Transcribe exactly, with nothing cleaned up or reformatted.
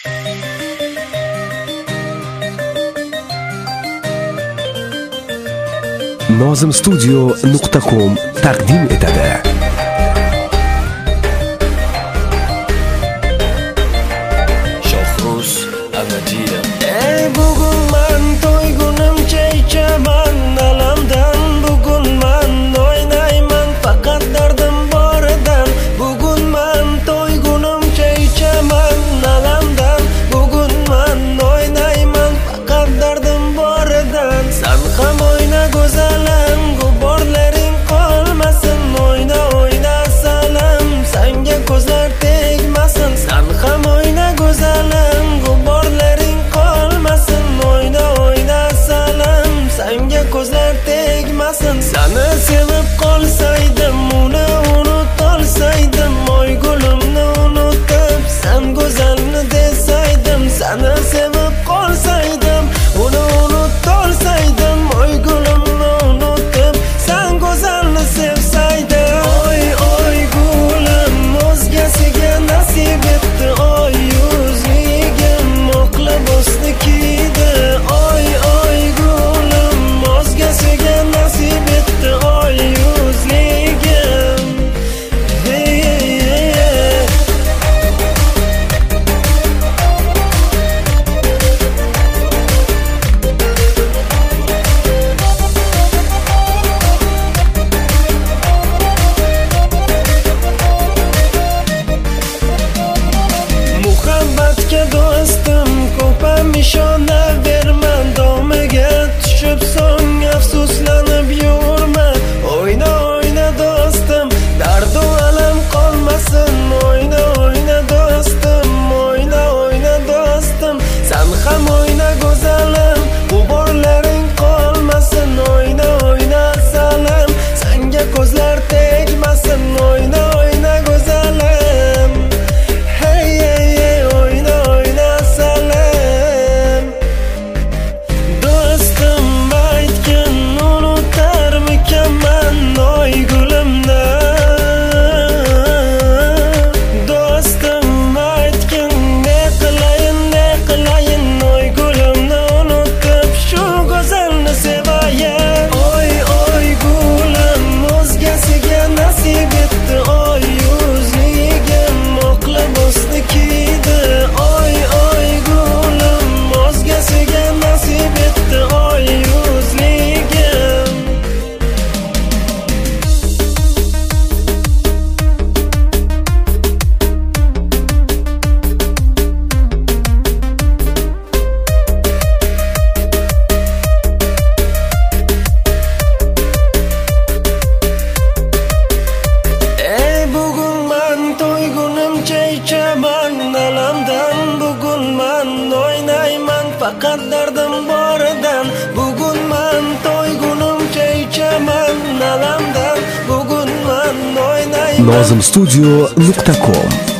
nozim studio nuqta com taqdim etadi. Shohruz Abadiyev. Ey bugun man to'ygunimcha ichaman alamdan, bugun man o'ynayman faqat dardim boridan. Bugun man to'ygunimcha ichaman alamdan, bugun man o'ynayman faqat dardim boridan. San ham o'yna go'zalim, g'uborlaring qolmasin. O'yna o'yna salam, senga ko'zlar tegmasin. San ham o'yna go'zalim, g'uborlaring qolmasin. O'yna o'yna salam, senga ko'zlar tegmasin. Seni sevib qolsaydim, uni unutolsaydim, oy gulimni unutib sen go'zalni desaydim. Seni sevib qolsaydim, uni unutolsaydim, oy gulimni unutib sen go'zalni sevsaydim. Oy oy gulim o'zgasiga nasib etdi, oy yuzligim oqla bosdi kiydi. Oy oy gulim o'zgasiga nasib etdi, oy yuzligim. Hey, hey, hey. Muhabbatga do'stim ko'pam ishonaverman, domiga tushib so'ng afsuslanib yurma. O'yna o'yna do'stim, dardu alam qolmasin. O'yna o'yna do'stim, o'yna o'yna do'stim, san ham o'yna go'zalim, g'uborlaring qolmasin. O'yna o'yna salam, senga ko'zlar tegmasin. O'yna o'yna go'zalim, hey hey hey, o'yna o'yna salam. Do'stim aytgin unutarmikanman oy gulimni. Do'stim aytgin ne qilayin ne qilayin, oy gulimni unutib shu go'zalni sevayin. Oy oy gulim o'zgasiga nasib etdi, oy yuzligim oqla bosdi kiydi. Oy oy gulim o'zgasiga nasib etdi, oy yuzligim. Ey bugun man to'ygunimcha ichaman alamdan, bugun man o'ynayman faqat dardim boridan. Bugun man to'ygunimcha ichaman alamdan, bugun man o'ynayman. nozim studio nuqta com